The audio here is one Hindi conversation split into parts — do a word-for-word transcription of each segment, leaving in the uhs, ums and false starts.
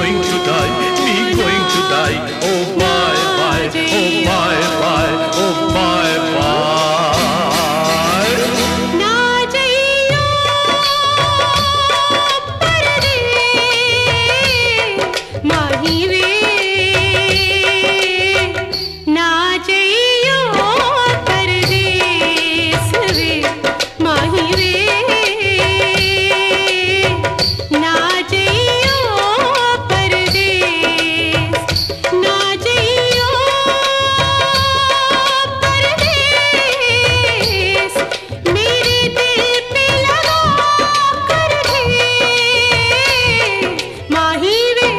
going to die, me going to die. Oh bye bye, oh bye bye, oh bye bye. ना जाइयो परदेस माही वे, ना जाइयो परदेस वे माही वे, ना जाइयो परदेस, ना जाइयो परदेस, मेरे दिल पे लगा कर दे माही वे,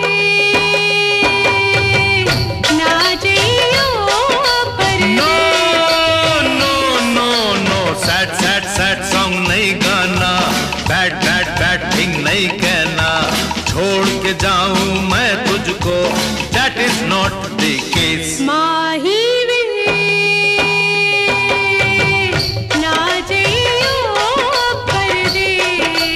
ना जाइयो No, परदेस। no, no, no, sad, sad, sad song नहीं गाना, bad, bad, bad thing नहीं कहना, छोड़ के जाऊं मैं तुझको, that is not the case. माही वे, ना जाइयो परदेस।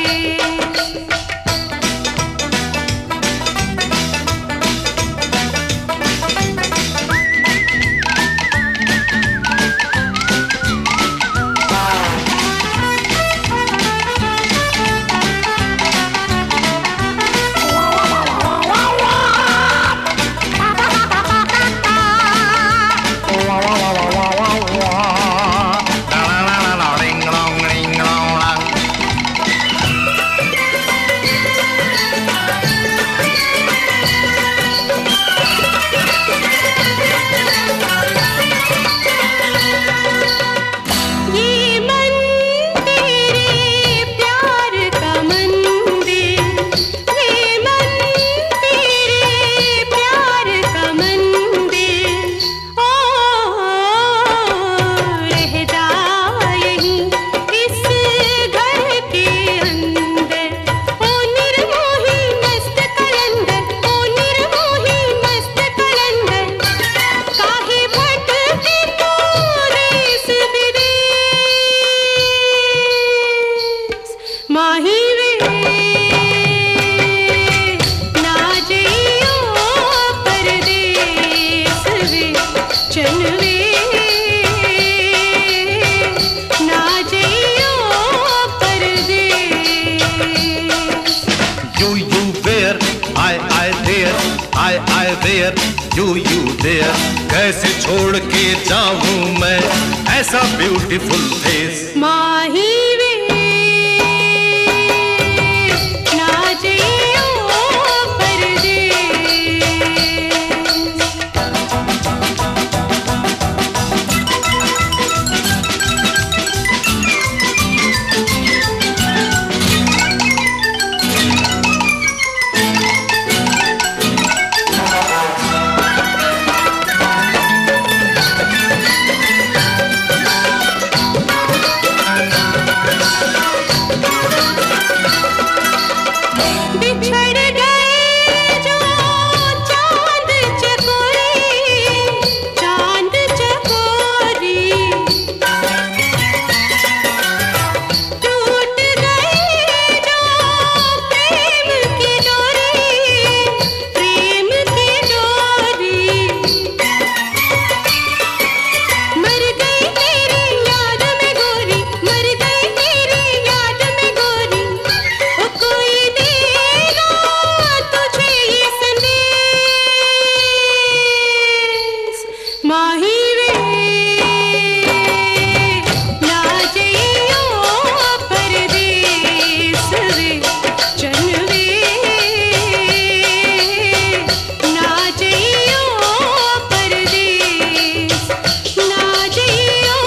ये मन तेरे प्यार का मंदिर, ये मन तेरे प्यार का मंदिर, ओ रहता यहीं इस घर के अंदर, ओ निर्मोही मस्त कलंदर, ओ निर्मोही मस्त कलंदर, काहे भटके तू देश विदेश माही वे, ना जाइयो परदेस वे चल वे, ना जाइयो परदेस। You, you there, I, I there, I, I there, you, you there. कैसे छोड़ के जाऊं मैं ऐसा ब्यूटीफुल फेस. माही वे, ना जाइयो परदेस। बिछड़ गए जो चांद चकोरी, चांद चकोरी, टूट गए जो प्रेम की डोरी, प्रेम की डोरी, मर गई तेरी याद में गोरी, मर गई तेरी याद में गोरी, ओ कोई देगा तुझे ये संदेश माही वे, ना जाइयो परदेस वे चल वे, ना जाइयो परदेस, ना जाइयो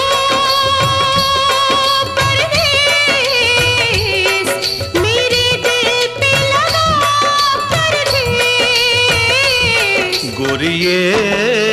परदेस, मेरे दिल पे लगा कर दे गोरिये